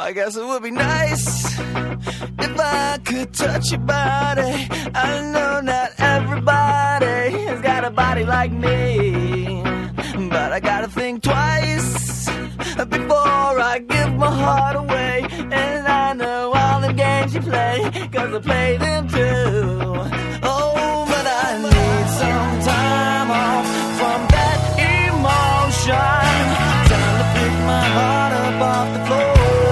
I guess it would be nice if I could touch your body. I know not everybody has got a body like me, but I gotta think twice before I give my heart away. And I know all the games you play, 'cause I play them too. Oh, but I need some time off from that emotion. Time to pick my heart up off the floor.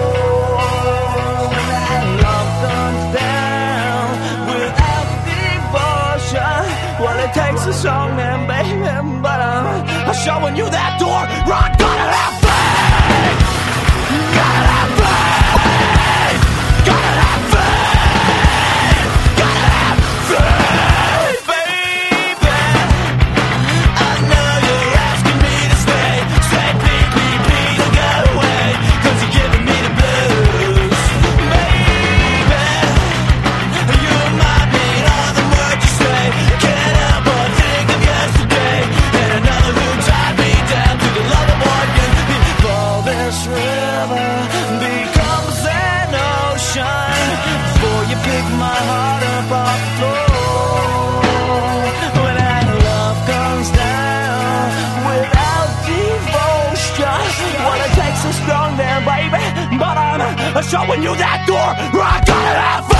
When that love comes down without devotion, well, it takes a strong man, baby, but I'm showing you that door. Run, gotta have faith. Gotta have faith. Gotta have faith. Gotta have faith, baby. I know you're asking me to stay. Say please, please, please don't go away, 'cause you're giving me the blues. Baby, you might mean all the words you say. Can't help but think of yesterday, and another who tied me down to the lover boy again. Before this river becomes an ocean, before you pick my heart up off the floor. When that love comes down without devotion, well, it takes a strong man, baby, but I'm showing you that door. I gotta have